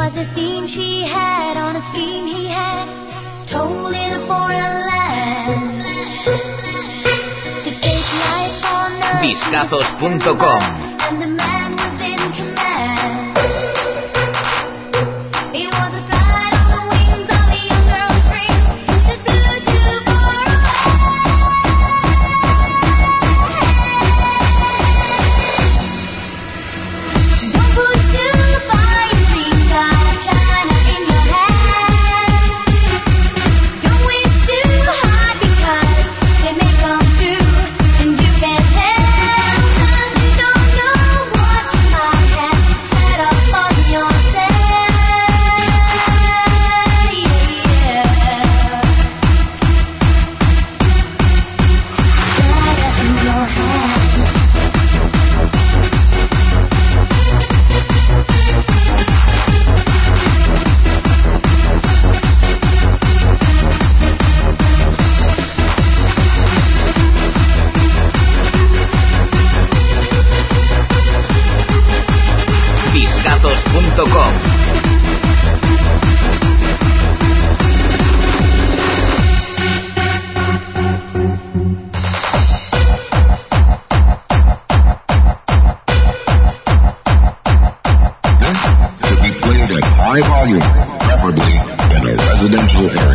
was a theme she had on a stream he had, told in a foreign land. To take life on earth. Discazos.com. And the man was in command. He was a flight on the wings of a young girl's dreams that flew too far away. Don't push too far, your dreams are China in your hand. Don't wish too hard because they may come true, and you can't tell. You don't know what you might have set up on yourself. Yeah. China in your hand. Discazos.com. This should be played at high volume, preferably in a residential area.